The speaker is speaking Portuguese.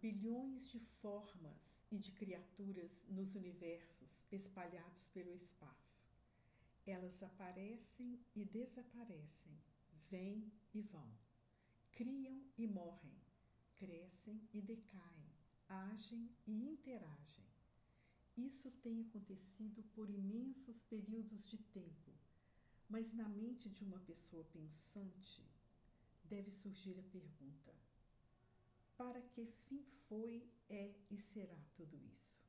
bilhões de formas e de criaturas nos universos espalhados pelo espaço. Elas aparecem e desaparecem, vêm e vão, criam e morrem, crescem e decaem, agem e interagem. Isso tem acontecido por imensos períodos de tempo, mas na mente de uma pessoa pensante deve surgir a pergunta: para que fim foi, é e será tudo isso?